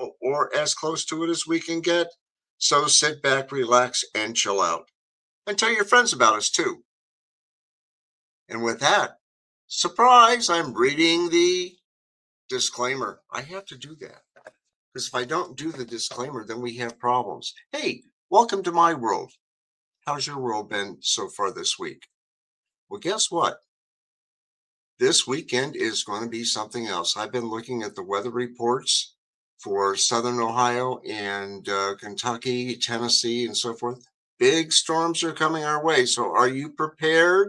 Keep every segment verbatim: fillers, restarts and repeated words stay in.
zero or as close to it as we can get. So sit back, relax, and chill out. And tell your friends about us too. And with that, surprise, I'm reading the disclaimer. I have to do that. Because if I don't do the disclaimer, then we have problems. Hey, welcome to my world. How's your world been so far this week? Well, guess what? This weekend is going to be something else. I've been looking at the weather reports for Southern Ohio and uh, Kentucky, Tennessee, and so forth. Big storms are coming our way. So are you prepared?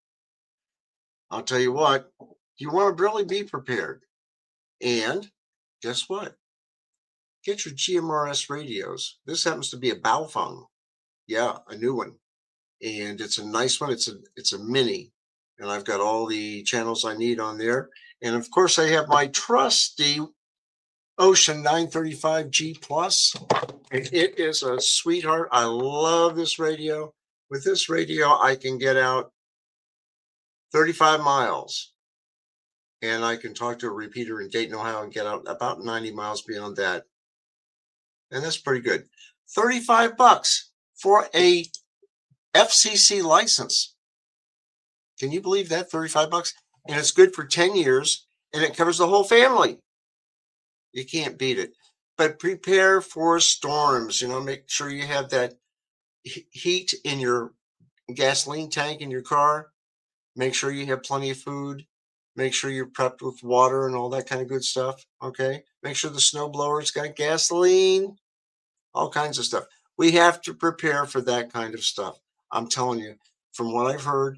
I'll tell you what, you want to really be prepared. And guess what? Get your G M R S radios. This happens to be a Baofeng. Yeah, a new one. And it's a nice one. It's a it's a mini. And I've got all the channels I need on there. And of course, I have my trusty Ocean nine thirty-five G Plus. And it is a sweetheart. I love this radio. With this radio, I can get out thirty-five miles. And I can talk to a repeater in Dayton, Ohio, and get out about ninety miles beyond that. And that's pretty good. thirty-five bucks for a F C C license. Can you believe that? thirty-five bucks. And it's good for ten years, and it covers the whole family. You can't beat it. But prepare for storms. You know, make sure you have that heat in your gasoline tank in your car. Make sure you have plenty of food. Make sure you're prepped with water and all that kind of good stuff. Okay. Make sure the snowblower's got gasoline, all kinds of stuff. We have to prepare for that kind of stuff. I'm telling you, from what I've heard,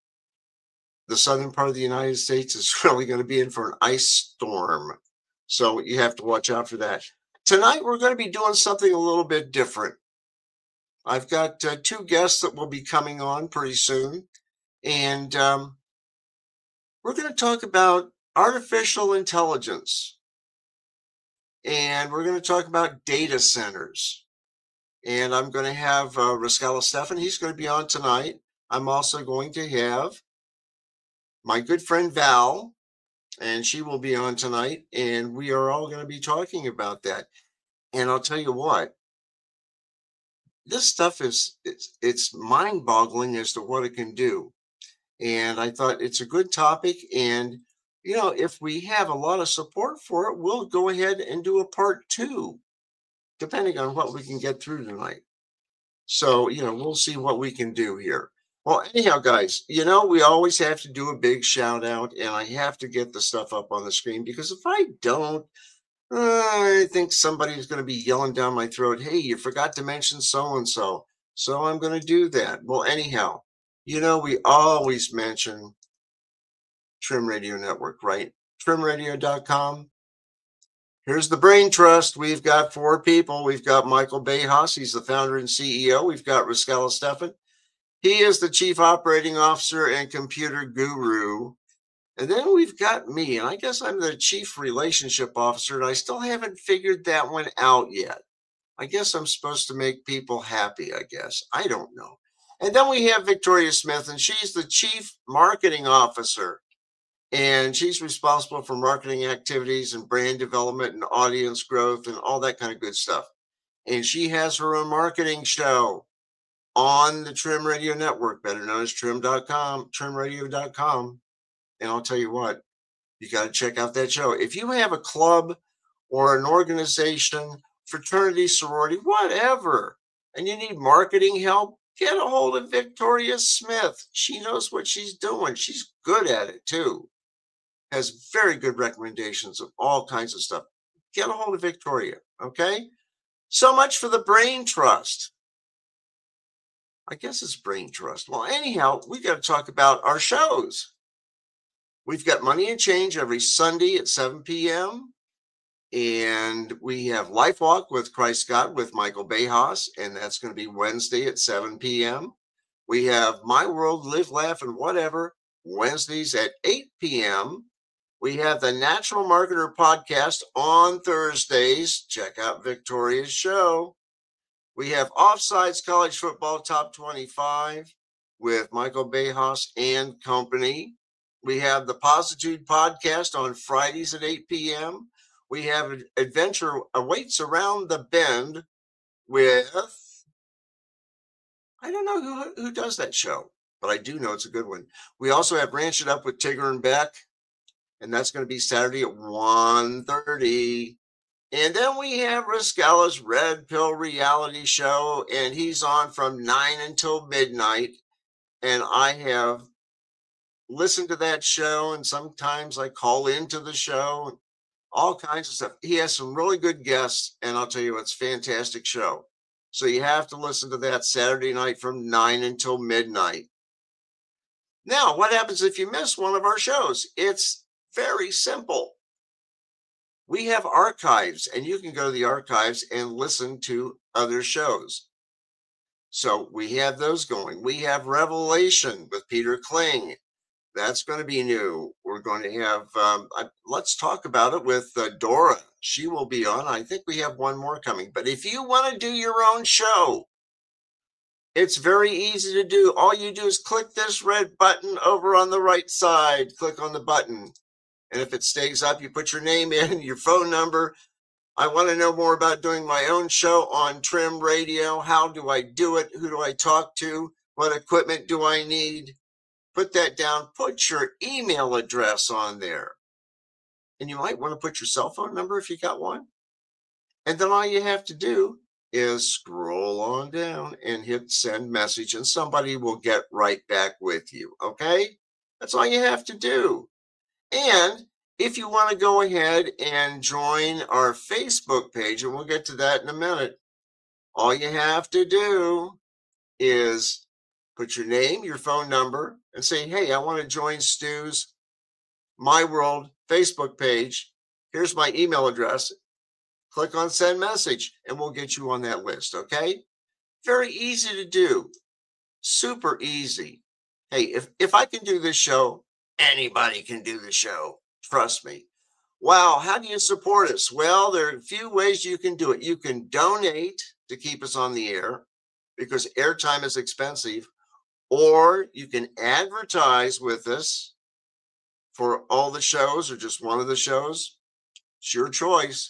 the southern part of the United States is really going to be in for an ice storm. So you have to watch out for that. Tonight, we're going to be doing something a little bit different. I've got uh, two guests that will be coming on pretty soon. And um, we're going to talk about artificial intelligence. And we're going to talk about data centers. And I'm going to have uh, Rascala Stefan. He's going to be on tonight. I'm also going to have my good friend Val, and she will be on tonight, and we are all going to be talking about that. And I'll tell you what, this stuff is, it's, it's mind-boggling as to what it can do. And I thought it's a good topic, and, you know, if we have a lot of support for it, we'll go ahead and do a part two, depending on what we can get through tonight. So, you know, we'll see what we can do here. Well, anyhow, guys, you know, we always have to do a big shout out, and I have to get the stuff up on the screen because if I don't, uh, I think somebody's going to be yelling down my throat, hey, you forgot to mention so-and-so. So I'm going to do that. Well, anyhow, you know, we always mention Trim Radio Network, right? trim radio dot com. Here's the Brain Trust. We've got four people. We've got Michael Bejas. He's the founder and C E O. We've got Rascala Stefan. He is the chief operating officer and computer guru. And then we've got me, and I guess I'm the chief relationship officer, and I still haven't figured that one out yet. I guess I'm supposed to make people happy, I guess. I don't know. And then we have Victoria Smith, and she's the chief marketing officer. And she's responsible for marketing activities and brand development and audience growth and all that kind of good stuff. And she has her own marketing show on the Trim Radio Network, better known as trim dot com, trim radio dot com. And I'll tell you what, you got to check out that show. If you have a club or an organization, fraternity, sorority, whatever, and you need marketing help, get a hold of Victoria Smith. She knows what she's doing. She's good at it too. Has very good recommendations of all kinds of stuff. Get a hold of Victoria, okay? So much for the Brain Trust. I guess it's Brain Trust. Well, anyhow, we got to talk about our shows. We've got Money and Change every Sunday at seven p.m. And we have Life Walk with Christ God with Michael Bejas, and that's going to be Wednesday at seven p.m. We have My World, Live, Laugh, and Whatever, Wednesdays at eight p.m. We have the Natural Marketer Podcast on Thursdays. Check out Victoria's show. We have Offsides College Football Top twenty-five with Michael Bejas and company. We have the Positude Podcast on Fridays at eight p.m. We have Adventure Awaits Around the Bend with, I don't know who, who does that show, but I do know it's a good one. We also have Ranch It Up with Tigger and Beck, and that's going to be Saturday at one thirty. And then we have Riscala's Red Pill reality show, and he's on from nine until midnight. And I have listened to that show, and sometimes I call into the show, all kinds of stuff. He has some really good guests, and I'll tell you, it's a fantastic show. So you have to listen to that Saturday night from nine until midnight. Now, what happens if you miss one of our shows? It's very simple. We have archives, and you can go to the archives and listen to other shows. So we have those going. We have Revelation with Peter Kling. That's going to be new. We're going to have, um, I, let's talk about it with uh, Dora. She will be on. I think we have one more coming. But if you want to do your own show, it's very easy to do. All you do is click this red button over on the right side. Click on the button. And if it stays up, you put your name in, your phone number. I want to know more about doing my own show on Trim Radio. How do I do it? Who do I talk to? What equipment do I need? Put that down. Put your email address on there. And you might want to put your cell phone number if you got one. And then all you have to do is scroll on down and hit send message, and somebody will get right back with you. Okay? That's all you have to do. And if you want to go ahead and join our Facebook page, and we'll get to that in a minute, all you have to do is put your name, your phone number, and say, hey, I want to join Stu's My World Facebook page. Here's my email address. Click on send message, and we'll get you on that list, okay? Very easy to do. Super easy. Hey, if, if I can do this show, anybody can do the show. Trust me. Wow, how do you support us? Well, there are a few ways you can do it. You can donate to keep us on the air because airtime is expensive, or you can advertise with us for all the shows or just one of the shows. It's your choice.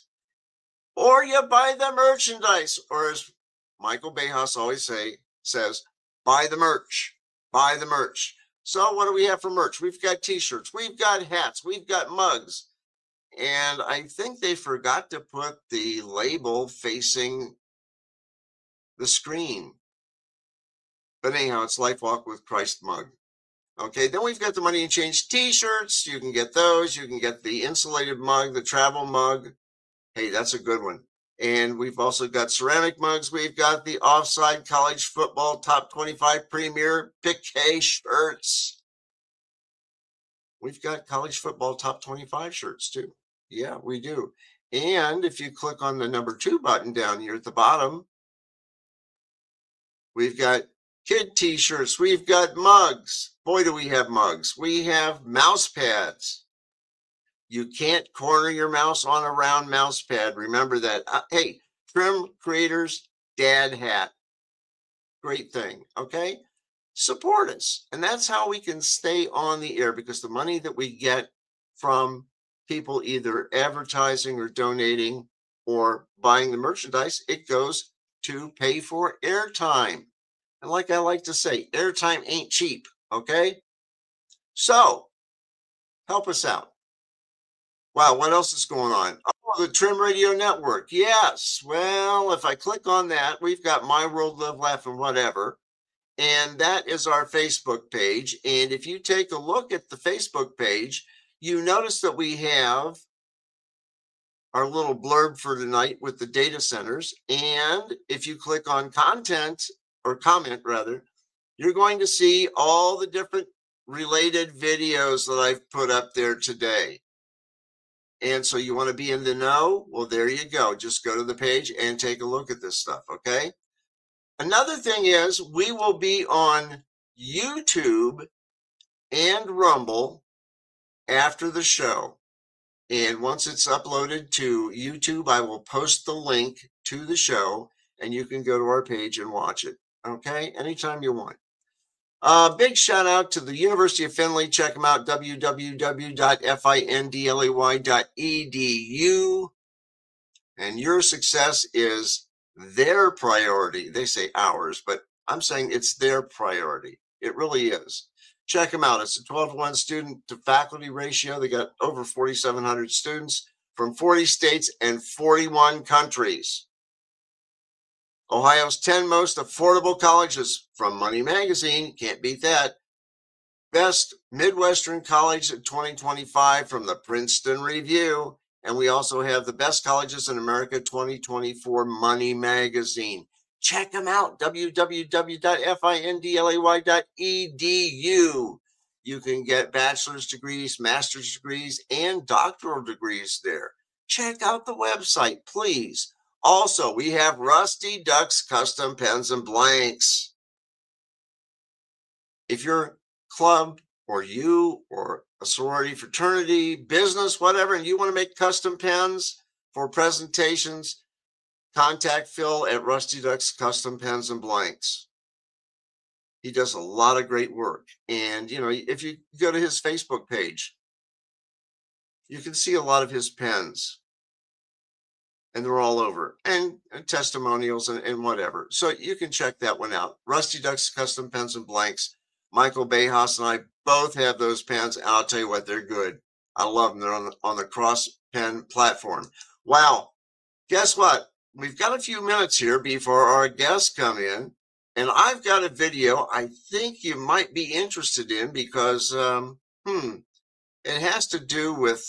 Or you buy the merchandise, or as Michael Bejas always say, says, buy the merch, buy the merch. So what do we have for merch? We've got t-shirts, we've got hats, we've got mugs. And I think they forgot to put the label facing the screen. But anyhow, it's Life Walk with Christ mug. Okay, then we've got the Money and Change t-shirts. You can get those. You can get the insulated mug, the travel mug. Hey, that's a good one. And we've also got ceramic mugs. We've got the Offside College Football Top twenty-five Premier Piquet shirts. We've got College Football Top twenty-five shirts too. Yeah, we do. And if you click on the number two button down here at the bottom, we've got kid t-shirts. We've got mugs. Boy, do we have mugs. We have mouse pads. You can't corner your mouse on a round mouse pad. Remember that. Uh, hey, Trim Creators Dad Hat. Great thing, okay? Support us. And that's how we can stay on the air, because the money that we get from people either advertising or donating or buying the merchandise, it goes to pay for airtime. And like I like to say, airtime ain't cheap, okay? So, help us out. Wow, what else is going on? Oh, the Trim Radio Network. Yes. Well, if I click on that, we've got My World, Live, Laugh, and Whatever. And that is our Facebook page. And if you take a look at the Facebook page, you notice that we have our little blurb for tonight with the data centers. And if you click on content, or comment rather, you're going to see all the different related videos that I've put up there today. And so you want to be in the know? Well, there you go. Just go to the page and take a look at this stuff, okay? Another thing is we will be on YouTube and Rumble after the show. And once it's uploaded to YouTube, I will post the link to the show, and you can go to our page and watch it, okay? Anytime you want. Uh, big shout out to the University of Findlay. Check them out, w w w dot findlay dot e d u. And your success is their priority. They say ours, but I'm saying it's their priority. It really is. Check them out. It's a twelve to one student to faculty ratio. They got over forty-seven hundred students from forty states and forty-one countries. Ohio's ten most affordable colleges from Money Magazine. Can't beat that. Best Midwestern College of twenty twenty-five from the Princeton Review. And we also have the Best Colleges in America twenty twenty-four Money Magazine. Check them out, w w w dot findlay dot e d u. You can get bachelor's degrees, master's degrees, and doctoral degrees there. Check out the website, please. Also, we have Rusty Duck's Custom Pens and Blanks. If your club or you or a sorority, fraternity, business, whatever, and you want to make custom pens for presentations, contact Phil at Rusty Duck's Custom Pens and Blanks. He does a lot of great work. And, you know, if you go to his Facebook page, you can see a lot of his pens. And they're all over. And, and testimonials and, and whatever. So you can check that one out. Rusty Duck's Custom Pens and Blanks. Michael Bayhas and I both have those pens. And I'll tell you what, they're good. I love them. They're on the, on the Cross Pen platform. Wow. Guess what? We've got a few minutes here before our guests come in. And I've got a video I think you might be interested in because, um, hmm, it has to do with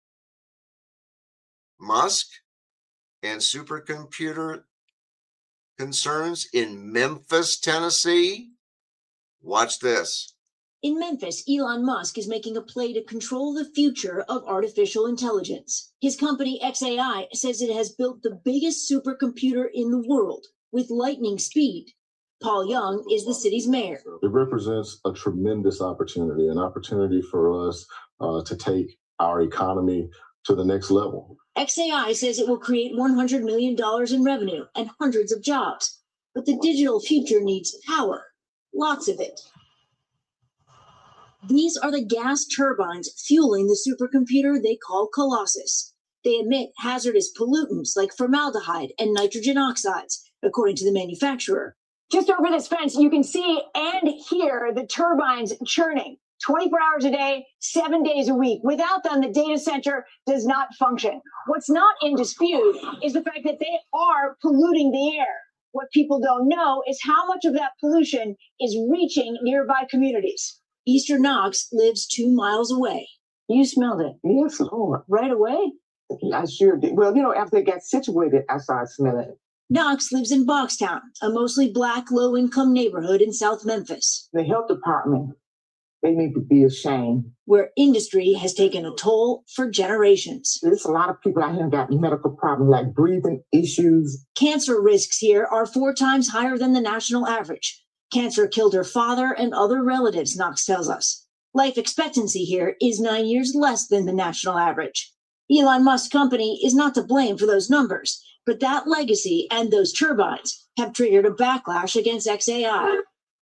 Musk and supercomputer concerns in Memphis, Tennessee. Watch this. In Memphis, Elon Musk is making a play to control the future of artificial intelligence. His company X A I says it has built the biggest supercomputer in the world with lightning speed. Paul Young is the city's mayor. It represents a tremendous opportunity, an opportunity for us uh, to take our economy to the next level. X A I says it will create one hundred million dollars in revenue and hundreds of jobs. But the digital future needs power, lots of it. These are the gas turbines fueling the supercomputer they call Colossus. They emit hazardous pollutants like formaldehyde and nitrogen oxides, according to the manufacturer. Just over this fence, you can see and hear the turbines churning twenty-four hours a day, seven days a week. Without them, the data center does not function. What's not in dispute is the fact that they are polluting the air. What people don't know is how much of that pollution is reaching nearby communities. Easter Knox lives two miles away. You smelled it. Yes, Lord. Right away? I sure did. Well, you know, after it got situated, I started smelling it. Knox lives in Boxtown, a mostly black, low-income neighborhood in South Memphis. The health department, they need to be ashamed. Where industry has taken a toll for generations. There's a lot of people out here who got medical problems like breathing issues. Cancer risks here are four times higher than the national average. Cancer killed her father and other relatives, Knox tells us. Life expectancy here is nine years less than the national average. Elon Musk's company is not to blame for those numbers, but that legacy and those turbines have triggered a backlash against X A I.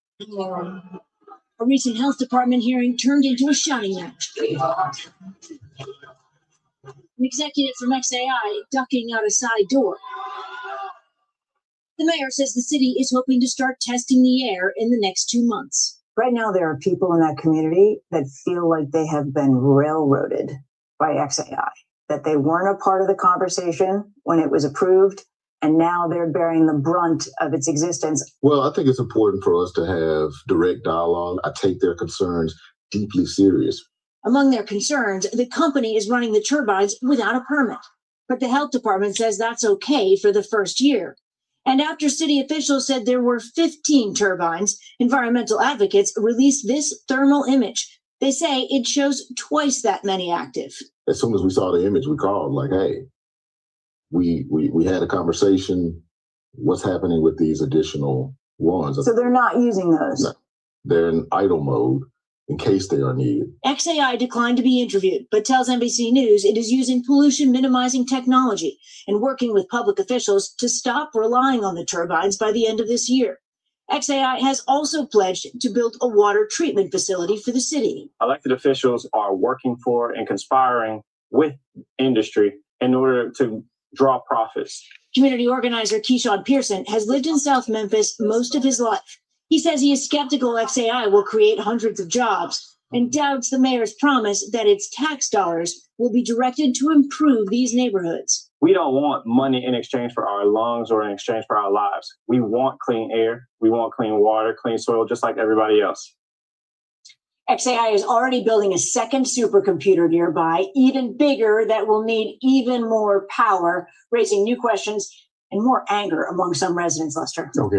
A recent health department hearing turned into a shouting match. An executive from X A I ducking out a side door. The mayor says the city is hoping to start testing the air in the next two months. Right now, there are people in that community that feel like they have been railroaded by X A I, that they weren't a part of the conversation when it was approved, and now they're bearing the brunt of its existence. Well, I think it's important for us to have direct dialogue. I take their concerns deeply serious. Among their concerns, the company is running the turbines without a permit. But the health department says that's okay for the first year. And after city officials said there were fifteen turbines, environmental advocates released this thermal image. They say it shows twice that many active. As soon as we saw the image, we called like, hey, we we we had a conversation. What's happening with these additional ones? So they're not using those? No, they're in idle mode in case they are needed. X A I declined to be interviewed, but tells N B C News it is using pollution-minimizing technology and working with public officials to stop relying on the turbines by the end of this year. X A I has also pledged to build a water treatment facility for the city. Elected officials are working for and conspiring with industry in order to draw profits. Community organizer Keyshawn Pearson has lived in South Memphis most of his life. He says he is skeptical X A I will create hundreds of jobs and doubts the mayor's promise that its tax dollars will be directed to improve these neighborhoods. We don't want money in exchange for our lungs or in exchange for our lives. We want clean air. We want clean water, clean soil, just like everybody else. X A I is already building a second supercomputer nearby, even bigger, that will need even more power, raising new questions and more anger among some residents, Lester. Okay.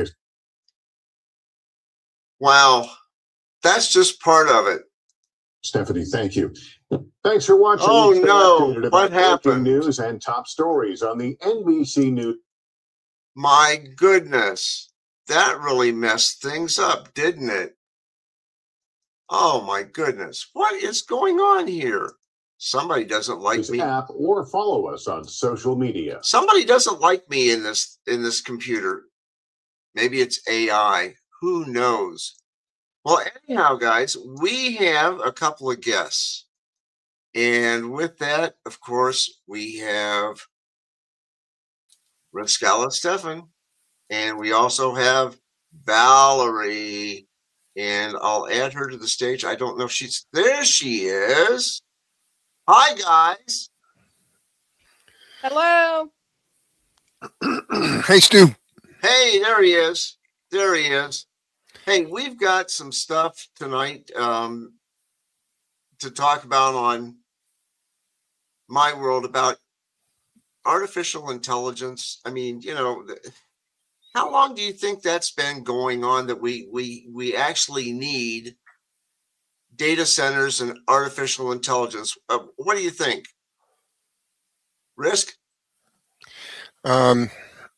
Wow. That's just part of it. Stephanie, thank you. Thanks for watching. Oh, Stay no. updated about What breaking happened? News and top stories on the N B C News. My goodness. That really messed things up, didn't it? Oh, my goodness. What is going on here? Somebody doesn't like This me. app or follow us on social media. Somebody doesn't like me in this in this computer. Maybe it's A I. Who knows? Well, anyhow, guys, we have a couple of guests. And with that, of course, we have Riscala Stefan. And we also have Valerie. And I'll add her to the stage. I don't know if she's there. She is. Hi, guys. Hello. Hey, Stu. Hey, there he is. There he is. Hey, we've got some stuff tonight um, to talk about on My World about artificial intelligence. I mean, you know, how long do you think that's been going on that we we we actually need data centers and artificial intelligence? Uh, what do you think? Risk? Um,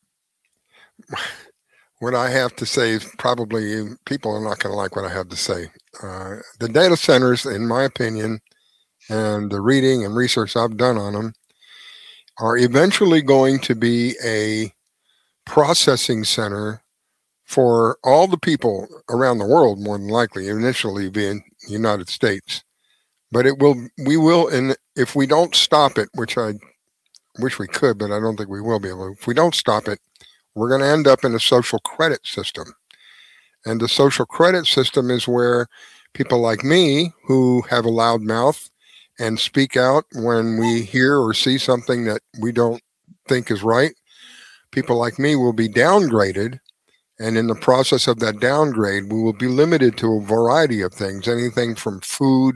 what I have to say is probably people are not going to like what I have to say. Uh, the data centers, in my opinion, and the reading and research I've done on them, are eventually going to be a processing center for all the people around the world, more than likely, initially being the United States. But it will, we will, and if we don't stop it, which I wish we could, but I don't think we will be able to, if we don't stop it, we're going to end up in a social credit system. And the social credit system is where people like me, who have a loud mouth and speak out when we hear or see something that we don't think is right, people like me will be downgraded. And in the process of that downgrade, we will be limited to a variety of things, anything from food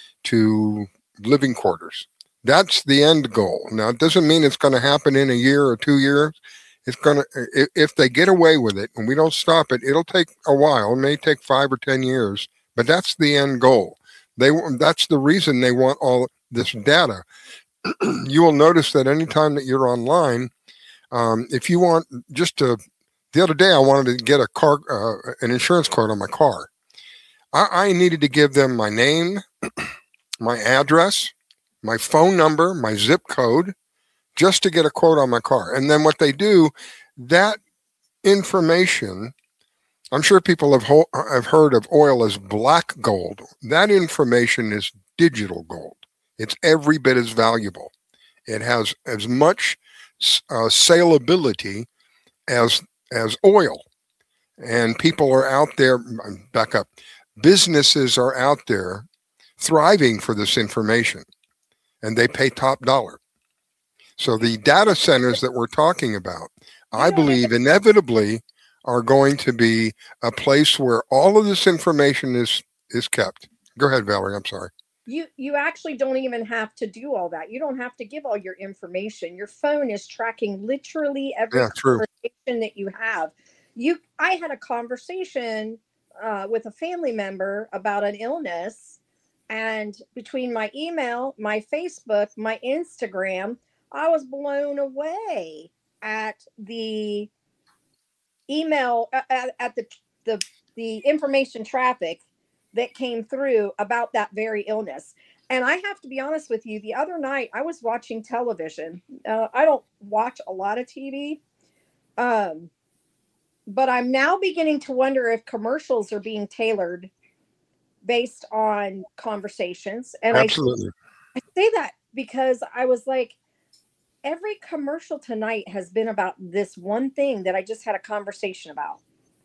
to living quarters. That's the end goal. Now, it doesn't mean it's going to happen in a year or two years. It's going to, if they get away with it and we don't stop it, it'll take a while. It may take five or ten years, but that's the end goal. They, that's the reason they want all this data. You will notice that anytime that you're online, um, if you want just to, the other day I wanted to get a car, uh, an insurance quote on my car. I, I needed to give them my name, my address, my phone number, my zip code, just to get a quote on my car. And then what they do, that information, I'm sure people have, ho- have heard of oil as black gold. That information is digital gold. It's every bit as valuable. It has as much uh, saleability as, as oil. And people are out there, back up, businesses are out there thriving for this information, and they pay top dollar. So the data centers that we're talking about, I believe inevitably are going to be a place where all of this information is is kept. Go ahead, Valerie. I'm sorry. You you actually don't even have to do all that. You don't have to give all your information. Your phone is tracking literally every Yeah, true. conversation that you have. You, I had a conversation uh, with a family member about an illness, and between my email, my Facebook, my Instagram, I was blown away at the email, at, at the, the the information traffic that came through about that very illness. And I have to be honest with you, the other night I was watching television. Uh, I don't watch a lot of T V. Um, but I'm now beginning to wonder if commercials are being tailored based on conversations. And Absolutely. I, I say that because I was like, every commercial tonight has been about this one thing that I just had a conversation about.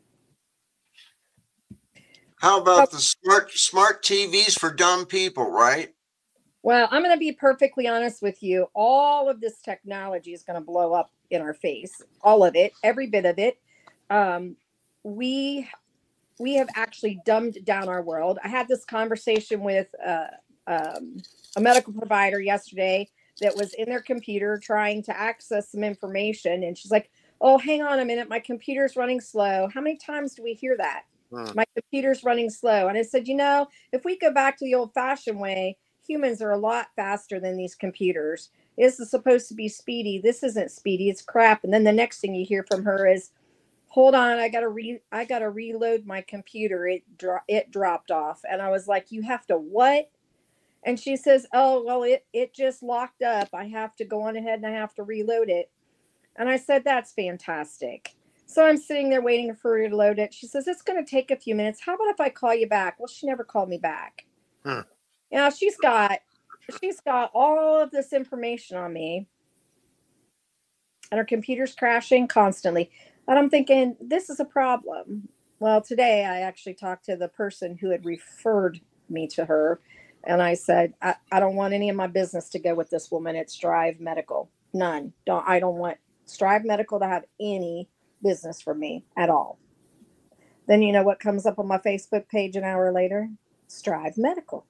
How about the smart smart T Vs for dumb people, right? Well, I'm going to be perfectly honest with you. All of this technology is going to blow up in our face. All of it, every bit of it. Um, we we have actually dumbed down our world. I had this conversation with uh, um, a medical provider yesterday that was in their computer trying to access some information, and she's like, "Oh, hang on a minute, my computer's running slow." How many times do we hear that? Hmm. My computer's running slow. And I said, you know, if we go back to the old-fashioned way, humans are a lot faster than these computers. This is supposed to be speedy. This isn't speedy. It's crap. And then the next thing you hear from her is, hold on, I gotta re I gotta reload my computer. It dro- it dropped off. And I was like, you have to what? And she says, oh, well, it it just locked up. I have to go on ahead and I have to reload it. And I said, that's fantastic. So I'm sitting there waiting for her to load it. She says, it's going to take a few minutes. How about if I call you back? Well, she never called me back. Hmm. You know, she's got she's got all of this information on me. And her computer's crashing constantly. And I'm thinking, this is a problem. Well, today I actually talked to the person who had referred me to her. And I said, I, I don't want any of my business to go with this woman. It's Strive Medical. None. Don't I don't want Strive Medical to have any business for me at all. Then you know what comes up on my Facebook page an hour later? Strive Medical.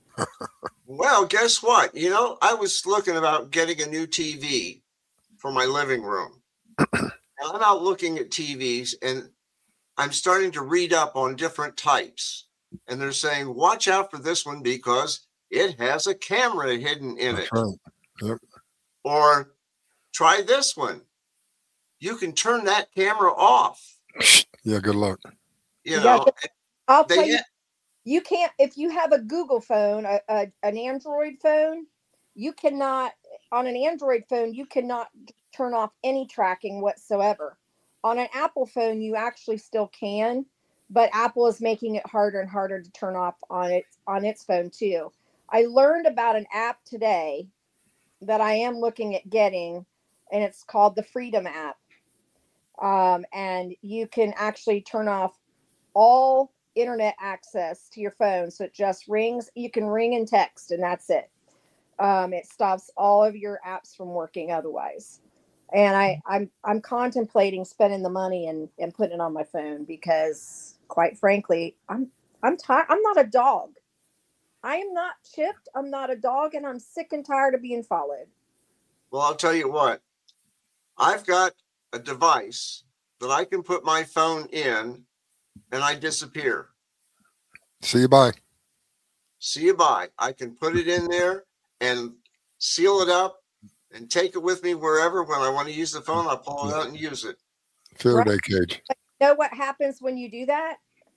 Well, guess what? You know, I was looking about getting a new T V for my living room. And I'm out looking at T Vs and I'm starting to read up on different types. And they're saying, watch out for this one because it has a camera hidden in That's it. right. Yep. Or try this one. You can turn that camera off. Yeah, good luck. You know, yeah, I'll tell you, had, you can't, if you have a Google phone, a, a, an Android phone, you cannot, on an Android phone, you cannot turn off any tracking whatsoever. On an Apple phone, you actually still can, but Apple is making it harder and harder to turn off on it, on its phone too. I learned about an app today that I am looking at getting, and it's called the Freedom app. Um, and you can actually turn off all internet access to your phone. So it just rings. You can ring and text, and that's it. Um, it stops all of your apps from working otherwise. And I, I'm I'm contemplating spending the money and, and putting it on my phone because, quite frankly, I'm I'm tired. I'm not a dog. I am not chipped. I'm not a dog, and I'm sick and tired of being followed. Well, I'll tell you what. I've got a device that I can put my phone in and I disappear. See you bye. See you bye. I can put it in there and seal it up and take it with me wherever. When I want to use the phone, I'll pull it out and use it. Faraday cage. But you know what happens when you do that?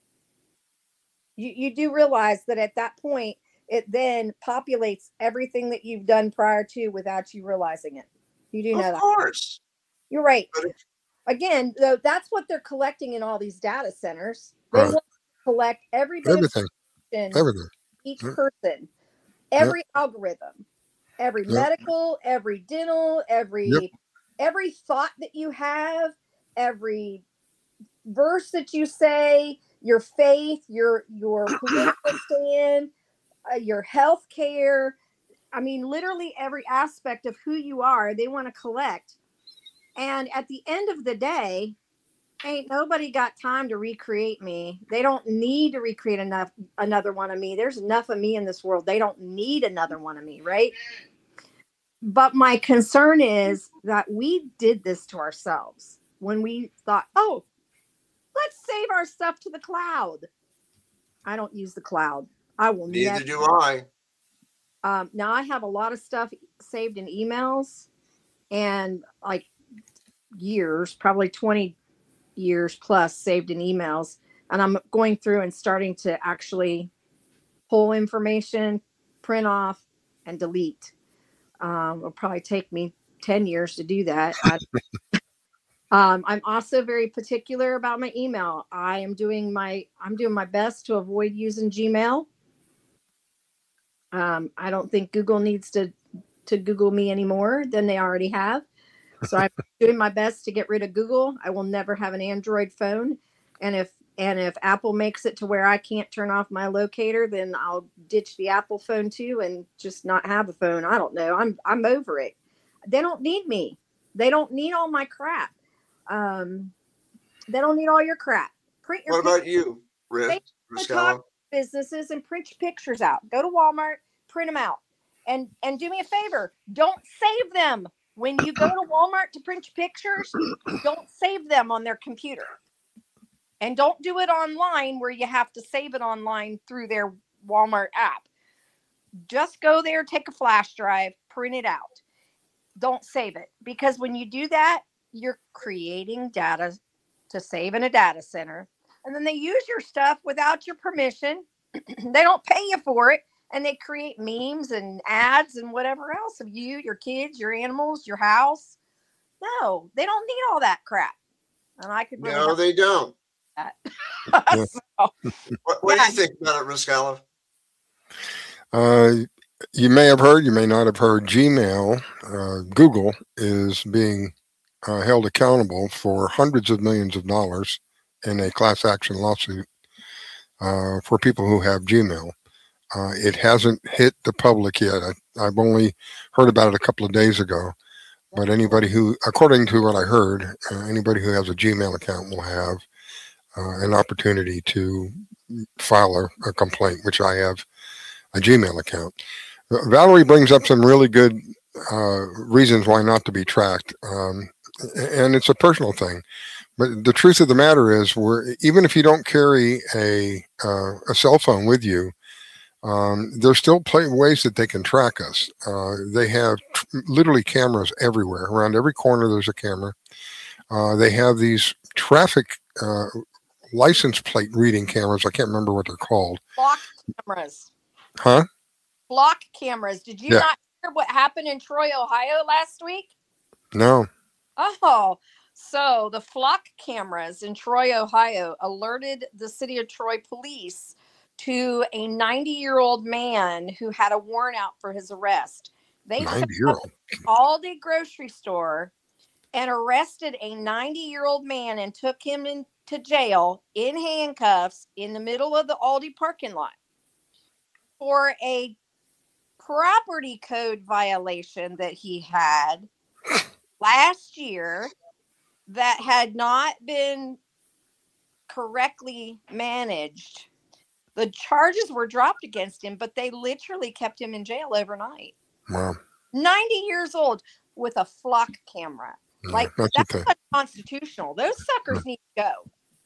You, you do realize that at that point, it then populates everything that you've done prior to without you realizing it. You do know that. Of course. You're right. Again, though, that's what they're collecting in all these data centers. They Right. want to collect every bit Everything. of information, Everything. each Yep. person, every algorithm, every Yep. medical, every dental, every Yep. every thought that you have, every verse that you say, your faith, your your political stand, uh, your health care. I mean, literally every aspect of who you are, they want to collect. And at the end of the day, ain't nobody got time to recreate me. They don't need to recreate enough another one of me. There's enough of me in this world. They don't need another one of me, right? But my concern is that we did this to ourselves when we thought, oh, let's save our stuff to the cloud. I don't use the cloud. I will Neither never. do I. Um, now I have a lot of stuff saved in emails and like years, probably twenty years plus saved in emails. And I'm going through and starting to actually pull information, print off, and delete. Um, it'll probably take me ten years to do that. I, Um, I'm also very particular about my email. I am doing my I'm doing my best to avoid using Gmail. Um, I don't think Google needs to to Google me anymore than they already have. So I'm doing my best to get rid of Google. I will never have an Android phone, and if and if Apple makes it to where I can't turn off my locator, then I'll ditch the Apple phone too and just not have a phone. I don't know. I'm I'm over it. They don't need me. They don't need all my crap. Um, they don't need all your crap. Print your. What about you, Riz? Talk businesses and print your pictures out. Go to Walmart, print them out, and and do me a favor. Don't save them when you go to Walmart to print your pictures. Don't save them on their computer, and don't do it online where you have to save it online through their Walmart app. Just go there, take a flash drive, print it out. Don't save it, because when you do that, you're creating data to save in a data center, and then they use your stuff without your permission. They don't pay you for it, and they create memes and ads and whatever else of you, your kids, your animals, your house. No, they don't need all that crap. And I could really no, they don't. That. Yeah. So, What, what yeah. do you think about it, Riscala? Uh, you may have heard, you may not have heard, Gmail, uh, Google is being uh, held accountable for hundreds of millions of dollars in a class action lawsuit uh, for people who have Gmail. Uh, it hasn't hit the public yet. I, I've only heard about it a couple of days ago. But anybody who, according to what I heard, uh, anybody who has a Gmail account will have uh, an opportunity to file a, a complaint, which I have a Gmail account. Valerie brings up some really good uh, reasons why not to be tracked. Um, and it's a personal thing. But the truth of the matter is, we're, even if you don't carry a, uh, a cell phone with you, um, there's still play, ways that they can track us. Uh, they have t- literally cameras everywhere. Around every corner, there's a camera. Uh, they have these traffic uh, license plate reading cameras. I can't remember what they're called. Block cameras. Huh? Block cameras. Did you Yeah. not hear what happened in Troy, Ohio last week? No. Oh, so the flock cameras in Troy, Ohio alerted the city of Troy police to a ninety-year-old man who had a warrant out for his arrest. They ninety-year-old. called the grocery store and arrested a ninety-year-old man and took him into jail in handcuffs in the middle of the Aldi parking lot for a property code violation that he had last year that had not been correctly managed. The charges were dropped against him, but they literally kept him in jail overnight. Wow. ninety years old with a flock camera. No, Like, that's that's okay. unconstitutional. Those suckers need to go.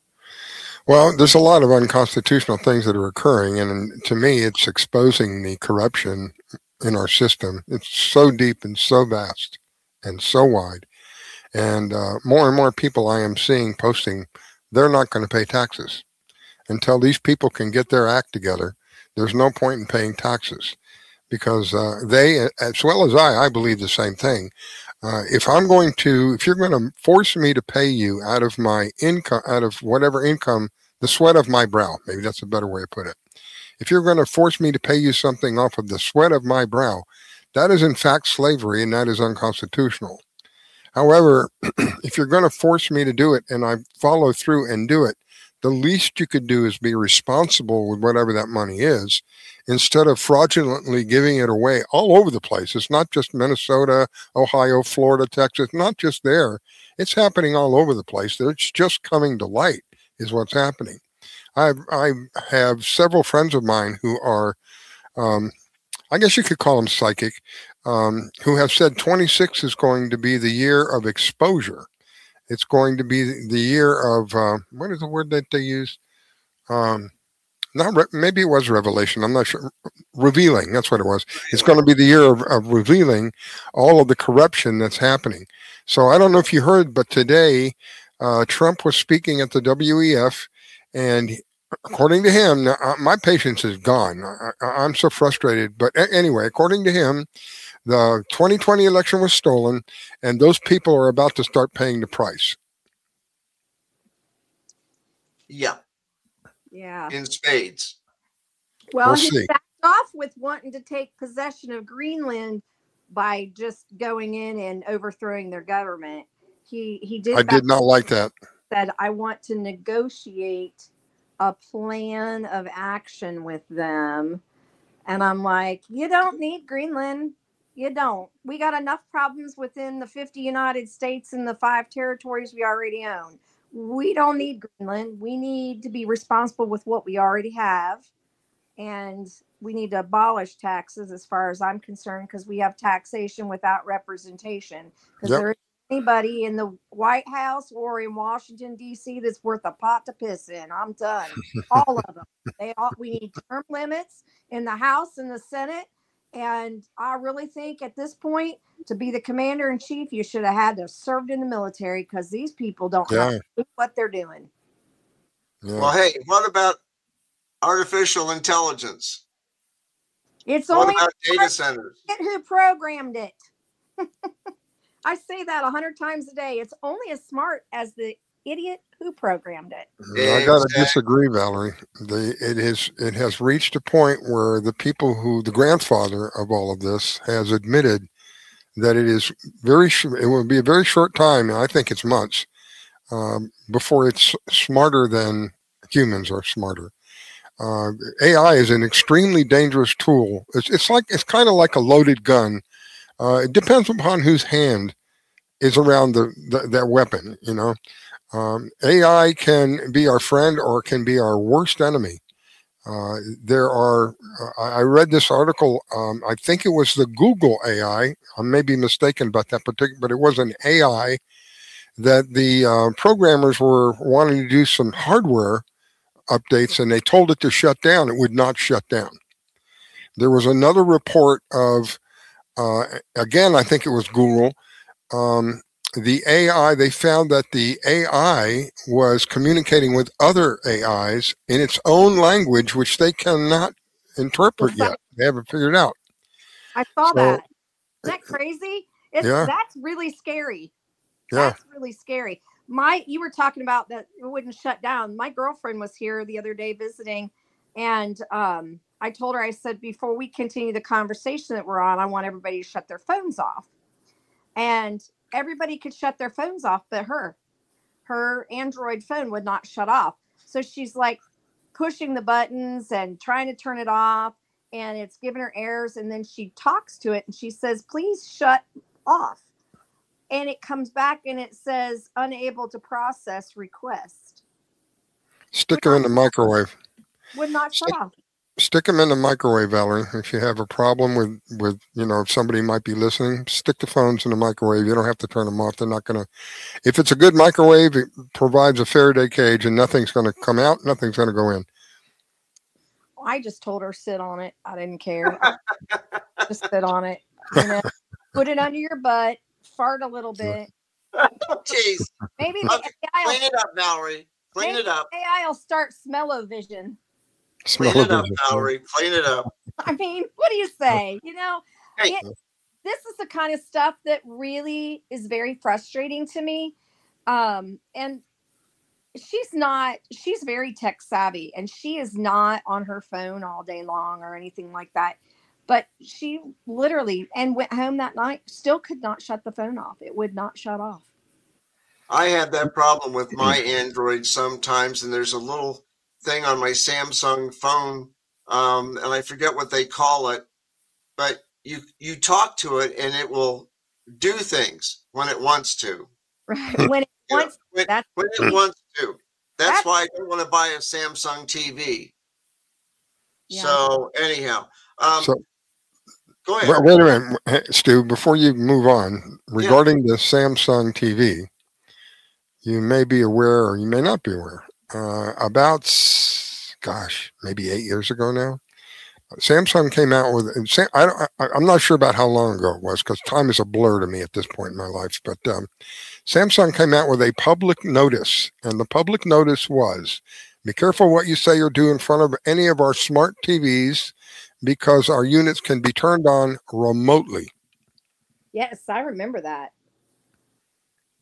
Well, there's a lot of unconstitutional things that are occurring, and to me, it's exposing the corruption in our system. It's so deep and so vast and so wide, and uh, more and more people I am seeing posting, they're not going to pay taxes until these people can get their act together. There's no point in paying taxes, because uh, they, as well as I, I believe the same thing. Uh, if I'm going to, if you're going to force me to pay you out of my income, out of whatever income, the sweat of my brow, maybe that's a better way to put it. If you're going to force me to pay you something off of the sweat of my brow, that is in fact slavery, and that is unconstitutional. However, if you're going to force me to do it and I follow through and do it, the least you could do is be responsible with whatever that money is, instead of fraudulently giving it away all over the place. It's not just Minnesota, Ohio, Florida, Texas, not just there. It's happening all over the place. It's just coming to light is what's happening. I I have several friends of mine who are, um, I guess you could call them psychic, um, who have said twenty-six is going to be the year of exposure. It's going to be the year of, uh, what is the word that they use? Um, not re- maybe it was revelation. I'm not sure. Revealing. That's what it was. It's going to be the year of, of revealing all of the corruption that's happening. So I don't know if you heard, but today uh, Trump was speaking at the W E F, and according to him, now, uh, my patience is gone. I, I, I'm so frustrated. But a- anyway, according to him, the twenty twenty election was stolen, and those people are about to start paying the price. Yeah, Yeah. in spades. Well, We'll he see. backed off with wanting to take possession of Greenland by just going in and overthrowing their government. He he I did back did not like that. said, I want to negotiate a plan of action with them. And I'm like, you don't need Greenland. You don't. We got enough problems within the fifty United States and the five territories we already own. We don't need Greenland. We need to be responsible with what we already have. And we need to abolish taxes as far as I'm concerned, because we have taxation without representation. Because Yep. there isn't anybody in the White House or in Washington, D C that's worth a pot to piss in. I'm done. All of them. They all, we need term limits in the House and the Senate. And I really think at this point, to be the commander in chief, you should have had to have served in the military, because these people don't Yeah. have to do what they're doing. Yeah. Well, hey, what about artificial intelligence? It's What only about data smart centers? idiot who programmed it. I say that a hundred times a day. It's only as smart as the idiot who programmed it. I got to Exactly. disagree, Valerie. The it is it has reached a point where the people who the grandfather of all of this has admitted that it is very sh- it will be a very short time, and I think it's months, um, before it's smarter than humans are smarter. Uh, A I is an extremely dangerous tool. It's it's like it's kind of like a loaded gun. Uh, it depends upon whose hand is around the, the that weapon. You know, um, A I can be our friend or can be our worst enemy. Uh, there are. Uh, I read this article. Um, I think it was the Google A I. I may be mistaken about that particular, but it was an A I that the uh, programmers were wanting to do some hardware updates, and they told it to shut down. It would not shut down. There was another report of, uh, again, I think it was Google. Um, the A I, they found that the A I was communicating with other A Is in its own language, which they cannot interpret yet. They haven't figured out. I saw So- that. Isn't that crazy? It's Yeah. that's really scary. Yeah. That's really scary. My you were talking about that it wouldn't shut down. My girlfriend was here the other day visiting, and um, I told her, I said, before we continue the conversation that we're on, I want everybody to shut their phones off. And everybody could shut their phones off, but her. Her Android phone would not shut off. So she's like pushing the buttons and trying to turn it off, and it's giving her errors. And then she talks to it and she says, please shut off. And it comes back and it says unable to process request. Stick them in the microwave. Would not shut Stick- off. Stick them in the microwave, Valerie. If you have a problem with, with, you know, if somebody might be listening, stick the phones in the microwave. You don't have to turn them off. They're not going to, if it's a good microwave, it provides a Faraday cage and nothing's going to come out. Nothing's going to go in. I just told her sit on it. I didn't care. Just sit on it. You know, put it under your butt. Fart a little bit. Jeez. Maybe the Okay, A I Clean will, it up, Valerie. Clean maybe it up. the A I will start smell-o-vision. Smell Clean of it up, vision. Valerie. Clean it up. I mean, what do you say? You know, Hey. it, this is the kind of stuff that really is very frustrating to me. Um, and she's not, she's very tech savvy, and she is not on her phone all day long or anything like that. But she literally, and went home that night, still could not shut the phone off. It would not shut off. I have that problem with my Android sometimes, and there's a little thing on my Samsung phone, um, and I forget what they call it, but you you talk to it and it will do things when it wants to. Right. When it You know, wants, when, that's when it wants to. That's, That's- why I don't want to buy a Samsung T V. Yeah. So anyhow, um, So, go ahead. Well, wait a minute, Hey, Stu, before you move on, regarding the Samsung T V, you may be aware or you may not be aware. Uh, about, s- gosh, maybe eight years ago now, Samsung came out with, and Sam, I, don't- I, I'm not sure about how long ago it was because time is a blur to me at this point in my life, but um, Samsung came out with a public notice, and the public notice was, be careful what you say or do in front of any of our smart T Vs because our units can be turned on remotely. yes, I remember that.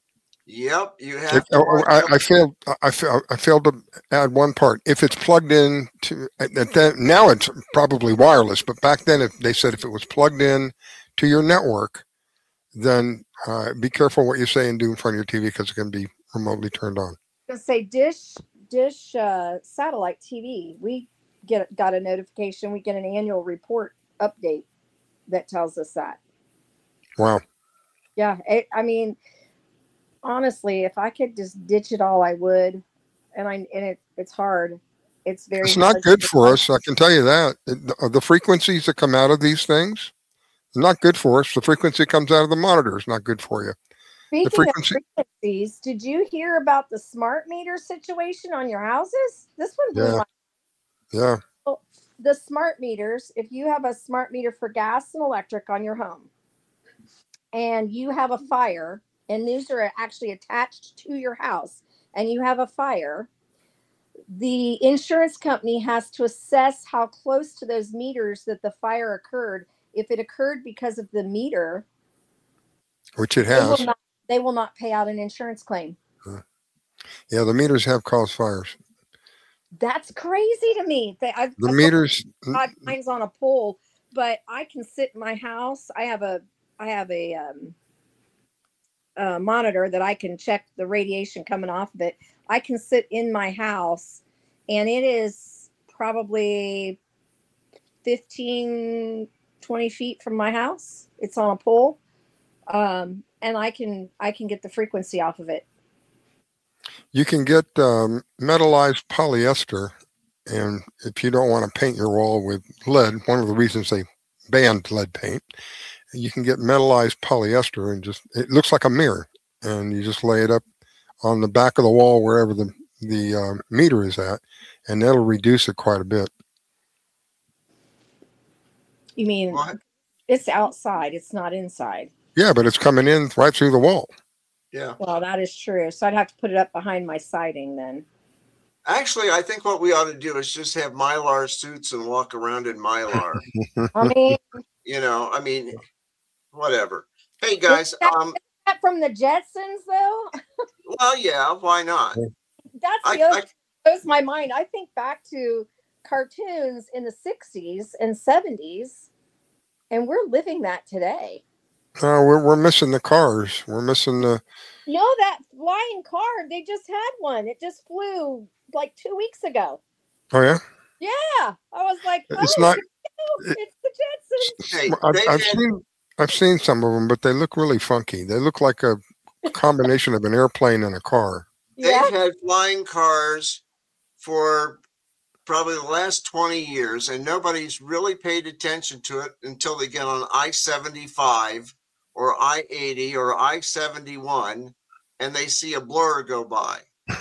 Yep, you If, have to oh, watch I, out. I failed. I failed. I failed to add one part. If it's plugged in to at that, now it's probably wireless, but back then, if they said if it was plugged in to your network, then uh, be careful what you say and do in front of your T V because it can be remotely turned on. Gonna say dish dish uh, satellite T V. We get got a notification. We get an annual report update that tells us that. Wow. Yeah, it, I mean, honestly, if I could just ditch it all, I would. And I and it it's hard. It's very It's not hard. good for us. I can tell you that. It- the, the frequencies that come out of these things, not good for us. The frequency comes out of the monitor is not good for you. The Speaking of frequency. frequencies, did you hear about the smart meter situation on your houses? This one blew Yeah. my Yeah. Well, the smart meters, if you have a smart meter for gas and electric on your home and you have a fire, and these are actually attached to your house, and you have a fire, the insurance company has to assess how close to those meters that the fire occurred. If it occurred because of the meter, Which it they will has. not, they will not pay out an insurance claim. Yeah, the meters have caused fires. That's crazy to me. They, I've, The I've meters. got mine's on a pole, but I can sit in my house. I have a I have a, um, a monitor that I can check the radiation coming off of it. I can sit in my house, and it is probably fifteen, twenty feet from my house. It's on a pole, um, and I can I can get the frequency off of it. You can get um, metallized polyester, and if you don't want to paint your wall with lead, one of the reasons they banned lead paint, you can get metallized polyester and just it looks like a mirror, and you just lay it up on the back of the wall wherever the the uh, meter is at, and that'll reduce it quite a bit. You mean What? it's outside? It's not inside. Yeah, but it's coming in right through the wall. Yeah. Well, that is true. So I'd have to put it up behind my siding then. Actually, I think what we ought to do is just have Mylar suits and walk around in Mylar. I mean, You know, I mean, whatever. Hey guys, um, that from the Jetsons, though. well, yeah, why not? That's I, the other I, thing that blows my mind. I think back to cartoons in the sixties and seventies, and we're living that today. Uh, we're we're missing the cars. We're missing the. You know that flying car? They just had one. It just flew like two weeks ago. Oh yeah. Yeah, I was like, It's oh, not. it's the Jetsons. hey, I've, they've I've had- seen I've seen some of them, but they look really funky. They look like a combination of an airplane and a car. they've Yeah, had flying cars for probably the last twenty years, and nobody's really paid attention to it until they get on I seventy-five or I eighty or I seventy-one, and they see a blur go by.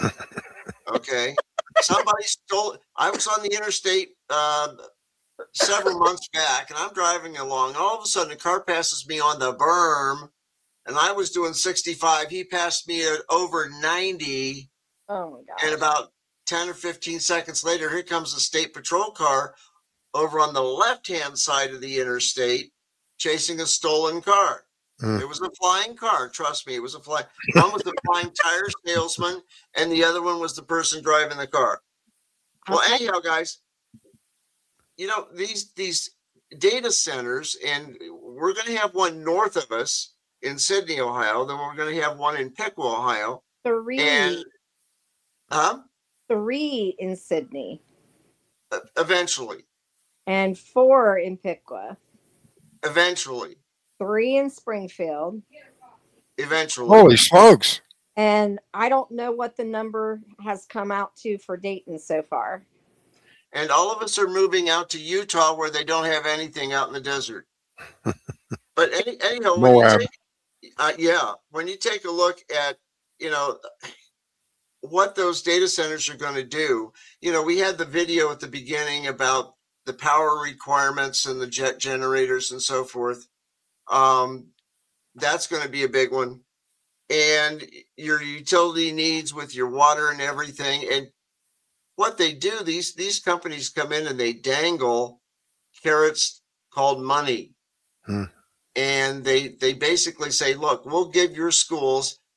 Okay, somebody stole. I was on the interstate uh, several months back, and I'm driving along, and all of a sudden, a car passes me on the berm, and I was doing sixty-five. He passed me at over ninety, oh my god. and about ten or fifteen seconds later, here comes a state patrol car over on the left-hand side of the interstate, chasing a stolen car. Mm. It was a flying car. Trust me, it was a flying. One was the flying tire salesman, and the other one was the person driving the car. Well, Okay. anyhow, guys, you know these these data centers, and we're going to have one north of us in Sydney, Ohio. Then we're going to have one in Piqua, Ohio, Three, and huh? three in Sydney E- Eventually, and four in Piqua, eventually, three in Springfield, eventually. Holy smokes! and I don't know what the number has come out to for Dayton so far. And all of us are moving out to Utah, where they don't have anything out in the desert. But any, anyhow, when you Moab. take, uh, yeah, when you take a look at, you know, what those data centers are going to do, you know, we had the video at the beginning about the power requirements and the jet generators and so forth. Um, that's going to be a big one. And your utility needs with your water and everything. And what they do, these these companies come in and they dangle carrots called money. Hmm. And they they basically say, look, we'll give your schools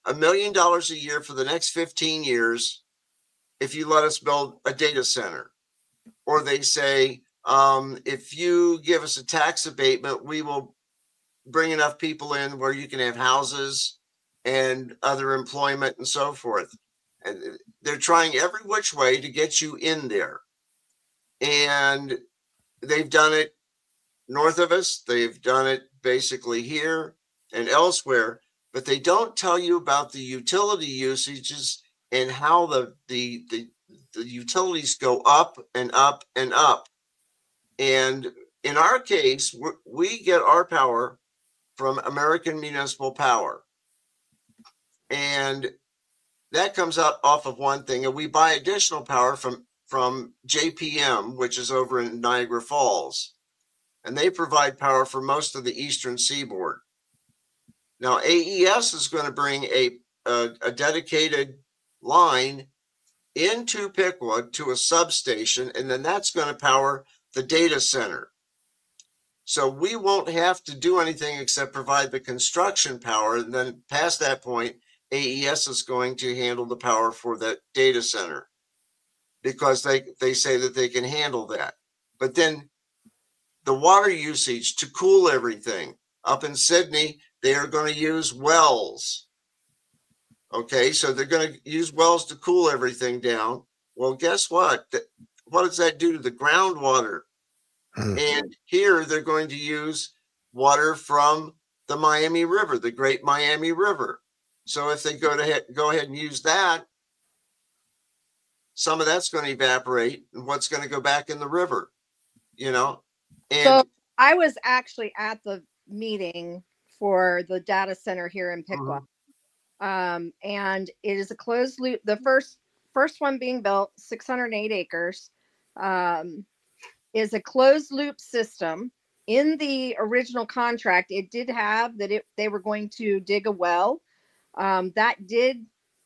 a million dollars a year for the next fifteen years if you let us build a data center. Or they say, um, if you give us a tax abatement, we will bring enough people in where you can have houses and other employment and so forth. And they're trying every which way to get you in there. And they've done it north of us. They've done it basically here and elsewhere, but they don't tell you about the utility usages and how the, the, the, the utilities go up and up and up. And in our case, we're, we get our power from American Municipal Power. And that comes out off of one thing. And we buy additional power from, from J P M, which is over in Niagara Falls. And they provide power for most of the eastern seaboard. Now, A E S is going to bring a, a, a dedicated line into Pickwood to a substation, and then that's going to power the data center. So we won't have to do anything except provide the construction power. And then past that point, A E S is going to handle the power for that data center because they, they say that they can handle that. But then the water usage to cool everything up in Sydney, they are going to use wells. Okay, so they're going to use wells to cool everything down. Well, guess what? What does that do to the groundwater? And here they're going to use water from the Miami River, the Great Miami River. So if they go to go ahead and use that, some of that's going to evaporate, and what's going to go back in the river, you know? And so I was actually at the meeting for the data center here in Pickwa. Mm-hmm. Um, and it is a closed loop. The first first one being built, six hundred eight acres. Um, is a closed loop system. In the original contract, it did have that it, they were going to dig a well. Um, that did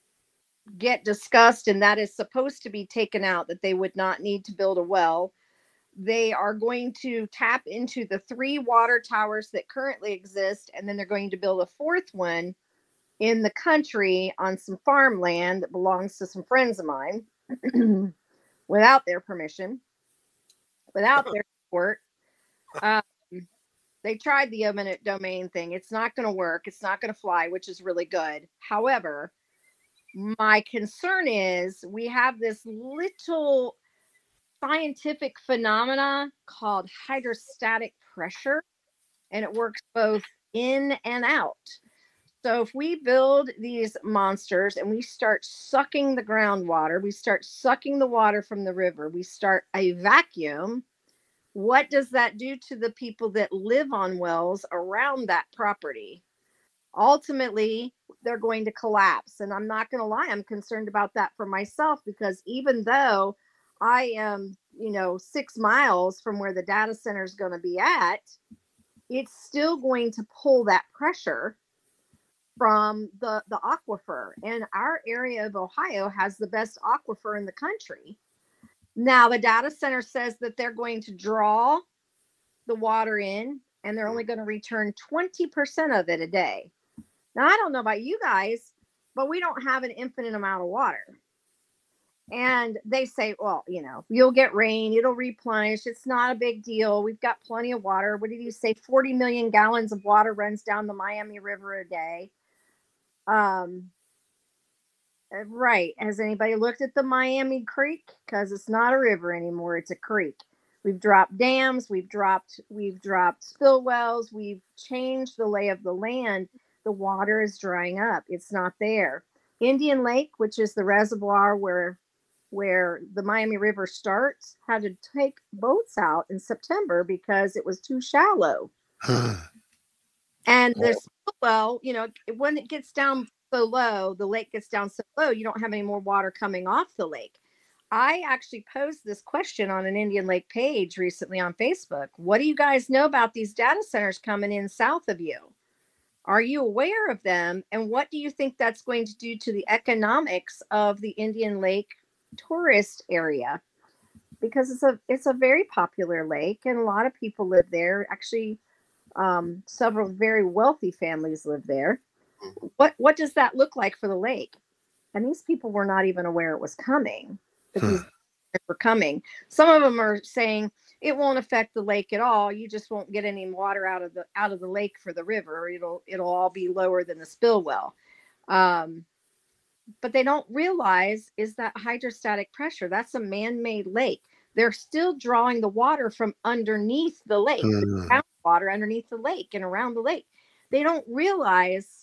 get discussed, and that is supposed to be taken out, that they would not need to build a well. They are going to tap into the three water towers that currently exist, and then they're going to build a fourth one in the country on some farmland that belongs to some friends of mine without their permission. Without their support. Um, they tried the eminent domain thing. It's not going to work. It's not going to fly, which is really good. However, my concern is we have this little scientific phenomena called hydrostatic pressure, and it works both in and out. So if we build these monsters and we start sucking the groundwater, we start sucking the water from the river, we start a vacuum, what does that do to the people that live on wells around that property? Ultimately, they're going to collapse. And I'm not going to lie, I'm concerned about that for myself, because even though I am, you know, six miles from where the data center is going to be at, it's still going to pull that pressure from the, the aquifer. And our area of Ohio has the best aquifer in the country. Now, the data center says that they're going to draw the water in, and they're only going to return twenty percent of it a day. Now, I don't know about you guys, but we don't have an infinite amount of water. And they say, well, you know, you'll get rain, it'll replenish. It's not a big deal. We've got plenty of water. What did you say? forty million gallons of water runs down the Miami River a day. Um, right. Has anybody looked at the Miami Creek? Because it's not a river anymore. It's a creek. We've dropped dams. We've dropped, we've dropped spill wells. We've changed the lay of the land. The water is drying up. It's not there. Indian Lake, which is the reservoir where, where the Miami River starts, had to take boats out in September because it was too shallow. And there's, well, you know, when it gets down so low, the lake gets down so low, you don't have any more water coming off the lake. I actually posed this question on an Indian Lake page recently on Facebook. What do you guys know about these data centers coming in south of you? Are you aware of them? And what do you think that's going to do to the economics of the Indian Lake tourist area? Because it's a it's a very popular lake, and a lot of people live there. Actually, um, several very wealthy families live there. what what does that look like for the lake? And these people were not even aware it was coming, that these were coming. Some of them are saying it won't affect the lake at all. You just won't get any water out of the out of the lake for the river. It'll it'll all be lower than the spill well. Um, but they don't realize is that hydrostatic pressure. That's a man-made lake. They're still drawing the water from underneath the lake, Mm. the water underneath the lake and around the lake. They don't realize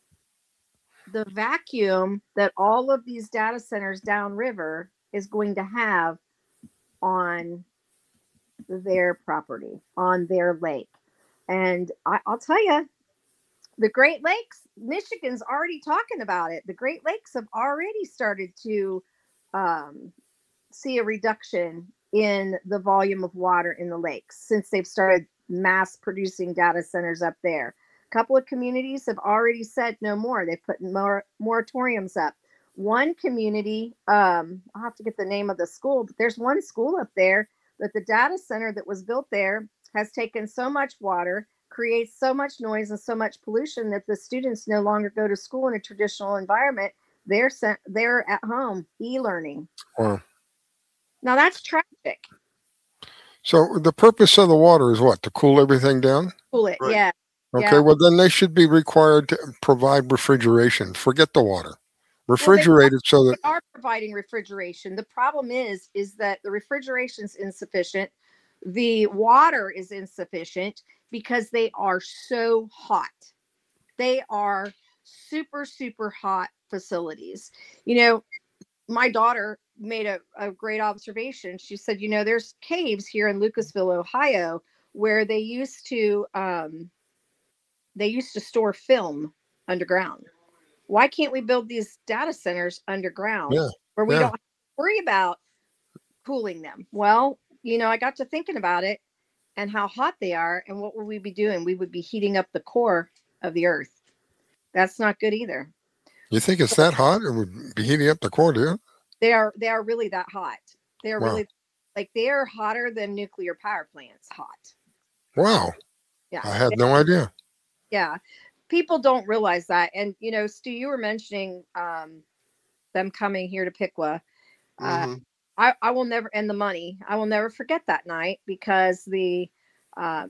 the vacuum that all of these data centers downriver is going to have on their property, on their lake. And I, I'll tell you, the Great Lakes, Michigan's already talking about it. The Great Lakes have already started to um, see a reduction in the volume of water in the lakes since they've started mass producing data centers up there. A couple of communities have already said no more. They've put more moratoriums up. One community, um, I'll have to get the name of the school, but there's one school up there that the data center that was built there has taken so much water, creates so much noise and so much pollution that the students no longer go to school in a traditional environment. They're sent, they're at home e-learning. Wow. Now that's tragic. So the purpose of the water is what? To cool everything down? Cool it, Right. yeah. Okay, Yeah. well then they should be required to provide refrigeration. Forget the water. Well, they Refrigerate it so They that are providing refrigeration. The problem is, is that the refrigeration is insufficient. The water is insufficient because they are so hot. They are super, super hot facilities. You know, my daughter made a, a great observation. She said, you know, there's caves here in Lucasville, Ohio, where they used to um, they used to store film underground. Why can't we build these data centers underground Yeah, where we yeah. don't have to worry about cooling them? Well, you know, I got to thinking about it and how hot they are, and what would we be doing? We would be heating up the core of the earth. That's not good either. you think it's that hot? It would be heating up the core, do you? They are they are really that hot. They are Wow. really like they are hotter than nuclear power plants hot. Wow. Yeah. I had no idea. Yeah. People don't realize that. And you know, Stu, you were mentioning um them coming here to Piqua. Uh, Mhm. I, I will never, and the money, I will never forget that night because the uh,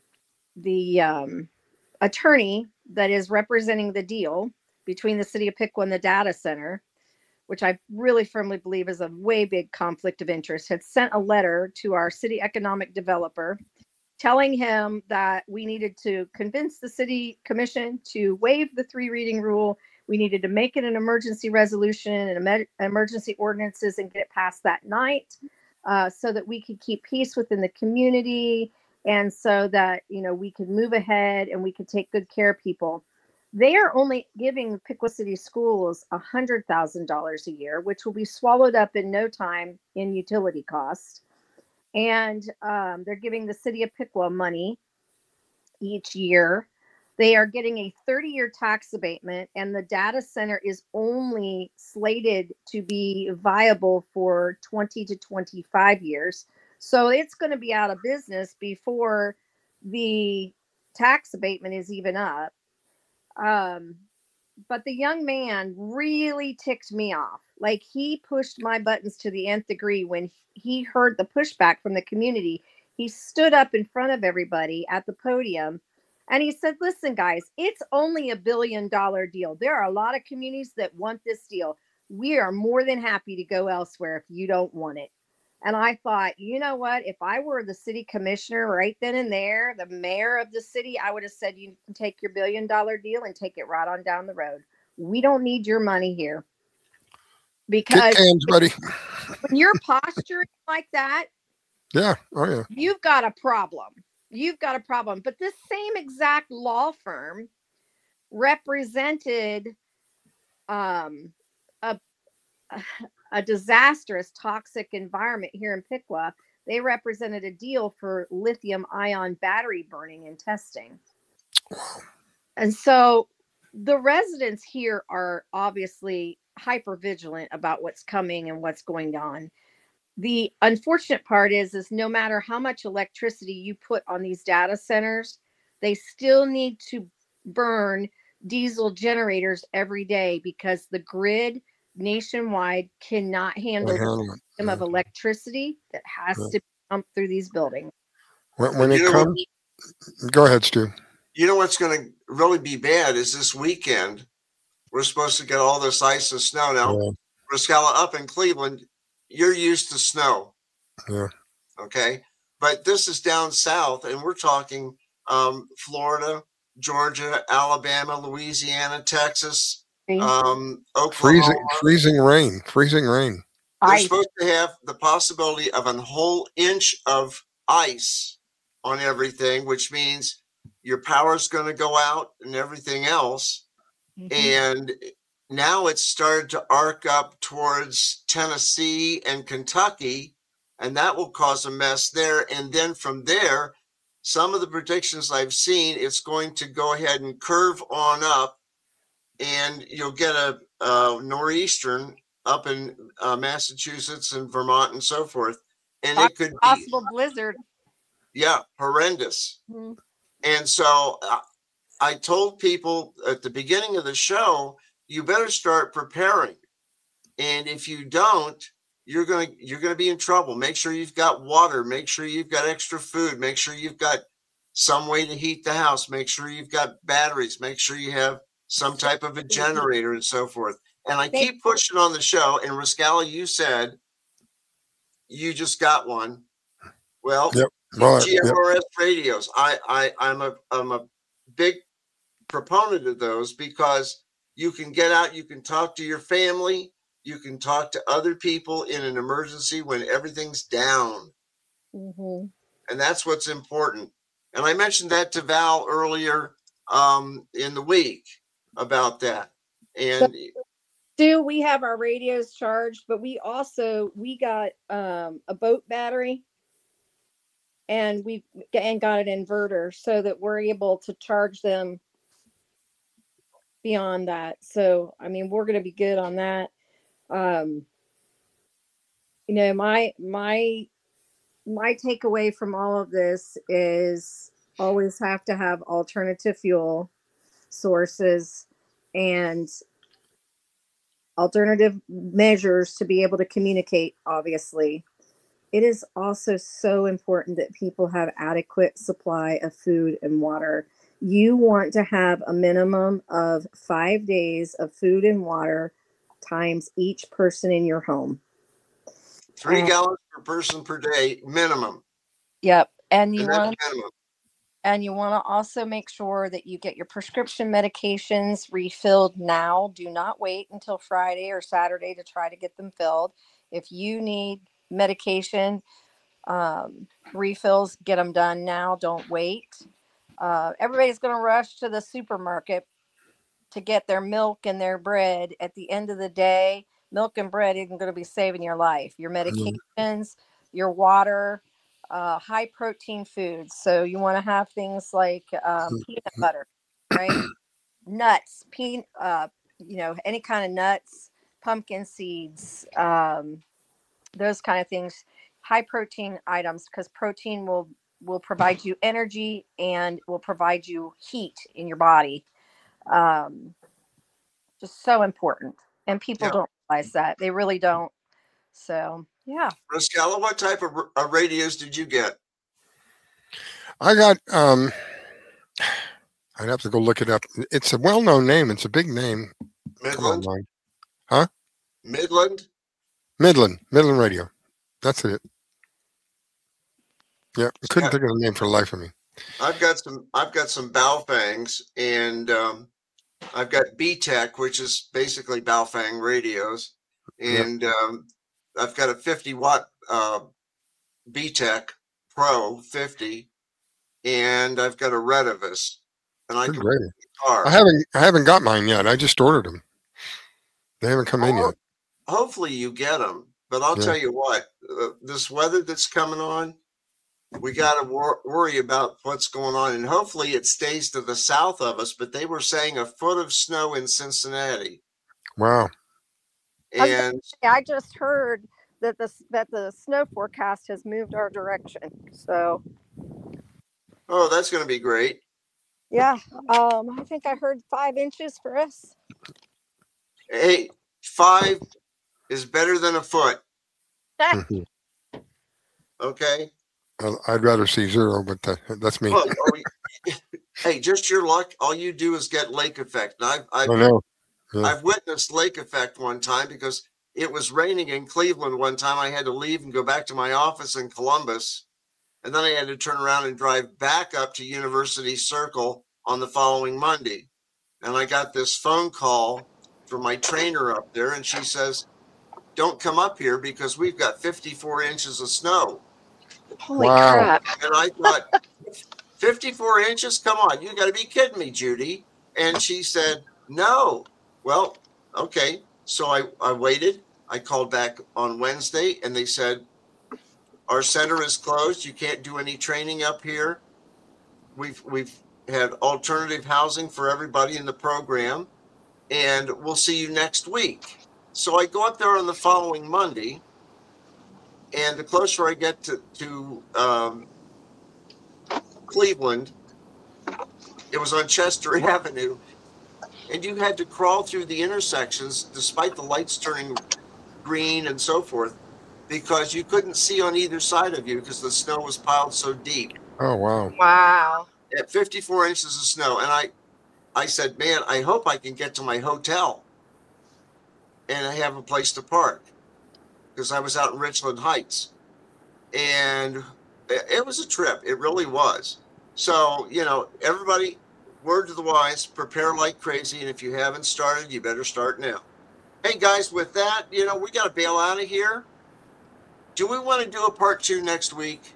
the um, attorney that is representing the deal between the city of Piqua and the data center, which I really firmly believe is a way big conflict of interest, had sent a letter to our city economic developer telling him that we needed to convince the city commission to waive the three reading rule. We needed to make it an emergency resolution and emer- emergency ordinances and get it passed that night uh, so that we could keep peace within the community and so that, you know, we could move ahead and we could take good care of people. They are only giving Piqua City Schools one hundred thousand dollars a year, which will be swallowed up in no time in utility costs. And um, they're giving the city of Piqua money each year. They are getting a thirty-year tax abatement, and the data center is only slated to be viable for twenty to twenty-five years. So it's going to be out of business before the tax abatement is even up. Um, but the young man really ticked me off. Like, he pushed my buttons to the nth degree when he heard the pushback from the community. He stood up in front of everybody at the podium and he said, listen, guys, it's only a billion dollar deal. There are a lot of communities that want this deal. We are more than happy to go elsewhere if you don't want it. And I thought, you know what? If I were the city commissioner right then and there, the mayor of the city, I would have said, you can take your billion dollar deal and take it right on down the road. We don't need your money here. Kick Because cans, buddy. when you're posturing like that, Yeah. Oh, yeah. you've got a problem. You've got a problem. But this same exact law firm represented um, a, a disastrous, toxic environment here in Piqua. They represented a deal for lithium ion battery burning and testing. And so the residents here are obviously hyper vigilant about what's coming and what's going on. The unfortunate part is, is no matter how much electricity you put on these data centers, they still need to burn diesel generators every day because the grid nationwide cannot handle Can't the handle it. volume of electricity that has Yeah. to be pumped through these buildings. When, when You it know what- comes, go ahead, Stu. You know what's going to really be bad is this weekend. We're supposed to get all this ice and snow now. Yeah. Rascala, up in Cleveland, you're used to snow. Yeah. Okay. But this is down south, and we're talking um, Florida, Georgia, Alabama, Louisiana, Texas, um, Oklahoma. Freezing, freezing rain, freezing rain. They're I supposed to have the possibility of a whole inch of ice on everything, which means your power's going to go out and everything else. Mhm. And now it's started to arc up towards Tennessee and Kentucky, and that will cause a mess there. And then from there, some of the predictions I've seen, it's going to go ahead and curve on up, and you'll get a, a nor'eastern up in uh, Massachusetts and Vermont and so forth. And it could be, possible blizzard. yeah, horrendous. Mhm. And so uh, I told people at the beginning of the show, you better start preparing. And if you don't, you're going to you're going to be in trouble. Make sure you've got water, make sure you've got extra food, make sure you've got some way to heat the house, make sure you've got batteries, make sure you have some type of a generator and so forth. And I keep pushing on the show. And Rascala, you said you just got one. Well, Yep. Well, G M yep. R S radios. I, I, I'm a, I'm a big proponent of those because you can get out, you can talk to your family, you can talk to other people in an emergency when everything's down. Mhm. And that's what's important. And I mentioned that to Val earlier um, in the week about that. And Stu, we have our radios charged, but we also we got um, a boat battery, and we and got an inverter so that we're able to charge them beyond that. So I mean, we're going to be good on that. Um, you know, my my my takeaway from all of this is always have to have alternative fuel sources and alternative measures to be able to communicate, obviously. It is also so important that people have adequate supply of food and water. You want to have a minimum of five days of food and water times each person in your home. three Uh, gallons per person per day minimum. Yep. And you And that's want minimum. and you want to also make sure that you get your prescription medications refilled now. Do not wait until Friday or Saturday to try to get them filled. If you need medication um, refills, get them done now. Don't wait. Uh, everybody's going to rush to the supermarket to get their milk and their bread. At the end of the day, milk and bread isn't going to be saving your life. Your medications, your water, uh, high protein foods. So you want to have things like um, peanut butter, right? Nuts, peanut, uh, you know, any kind of nuts, pumpkin seeds, um, those kind of things. High protein items, because protein will will provide you energy and will provide you heat in your body. Um, just so important, and people Yeah. don't realize that. They really don't. So yeah. Rascala, what type of uh, radios did you get? I got. Um, I'd have to go look it up. It's a well-known name. It's a big name. Come on, Midland? Mike. Huh? Midland? Midland, Midland Radio. That's it. Yeah, I couldn't Yeah. think of the name for the life of me. I've got some. I've got some Baofangs, and um, I've got B Tech, which is basically Baofeng radios, and um, I've got a fifty watt uh, B Tech Pro fifty, and I've got a Retevis, and I Good can radio. put in the car. I haven't. I haven't got mine yet. I just ordered them. They haven't come in Oh, yet. hopefully you get them, but I'll Yeah. tell you what. Uh, this weather that's coming on, we got to wor- worry about what's going on, and hopefully it stays to the south of us. But they were saying a foot of snow in Cincinnati, Wow. I was gonna and say, I just heard that the that the snow forecast has moved our direction. So oh, that's going to be great. Yeah. Um, I think I heard five inches for us. Hey, five is better than a foot. Okay. Well, I'd rather see zero, but that, that's me. Well, you, hey, just your luck. All you do is get lake effect. And I've, I've, I know. Yeah. I've witnessed lake effect one time because it was raining in Cleveland one time. I had to leave and go back to my office in Columbus. And then I had to turn around and drive back up to University Circle on the following Monday. And I got this phone call from my trainer up there, and she says, don't come up here because we've got fifty-four inches of snow. Holy Wow. crap. And I thought, fifty-four inches? Come on, you got to be kidding me, Judy. And she said, no. Well, okay. So I, I waited. I called back on Wednesday, and they said, our center is closed. You can't do any training up here. We've we've had alternative housing for everybody in the program, and we'll see you next week. So I go up there on the following Monday, and the closer I get to, to um, Cleveland, it was on Chester Avenue, and you had to crawl through the intersections despite the lights turning green and so forth, because you couldn't see on either side of you because the snow was piled so deep. Oh, wow. Wow. At fifty-four inches of snow. And I, I said, man, I hope I can get to my hotel and I have a place to park, because I was out in Richland Heights. And it, it was a trip. It really was. So, you know, everybody, word to the wise, prepare like crazy. And if you haven't started, you better start now. Hey, guys, with that, you know, we got to bail out of here. Do we want to do a part two next week?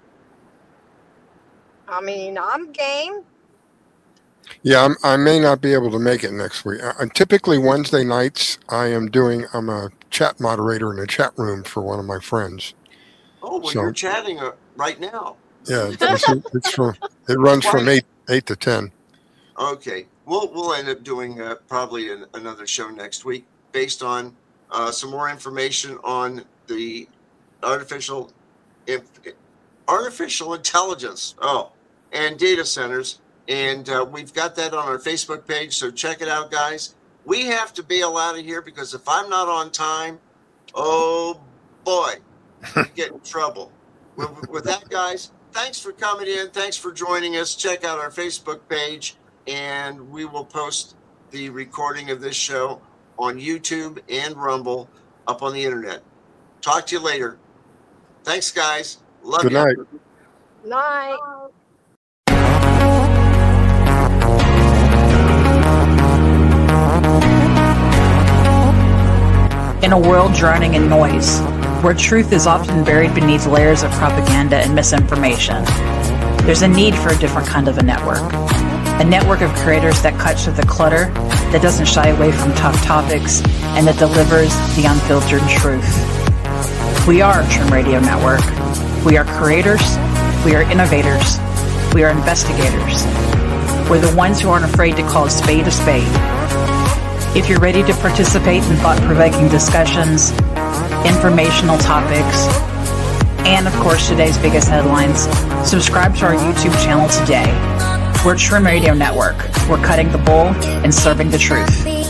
I mean, I'm game. Yeah, I'm, I may not be able to make it next week. I, typically Wednesday nights, I am doing. I'm a chat moderator in a chat room for one of my friends. Oh, well, So- you're chatting uh, right now. Yeah, it's, it's, it's from. It runs from eight eight to ten. Okay, we'll we'll end up doing uh, probably an, another show next week based on uh, some more information on the artificial if, artificial intelligence. Oh, and data centers, and uh, we've got that on our Facebook page. So check it out, guys. We have to bail out of here because if I'm not on time, oh boy, we get in trouble. With, with that, guys, thanks for coming in. Thanks for joining us. Check out our Facebook page, and we will post the recording of this show on YouTube and Rumble up on the internet. Talk to you later. Thanks, guys. Love Good you. night. Night. In a world drowning in noise, where truth is often buried beneath layers of propaganda and misinformation, there's a need for a different kind of a network. A network of creators that cuts through the clutter, that doesn't shy away from tough topics, and that delivers the unfiltered truth. We are Trim Radio Network. We are creators. We are innovators. We are investigators. We're the ones who aren't afraid to call a spade a spade. If you're ready to participate in thought-provoking discussions, informational topics, and of course today's biggest headlines, subscribe to our YouTube channel today. We're Trim Radio Network. We're cutting the bull and serving the truth.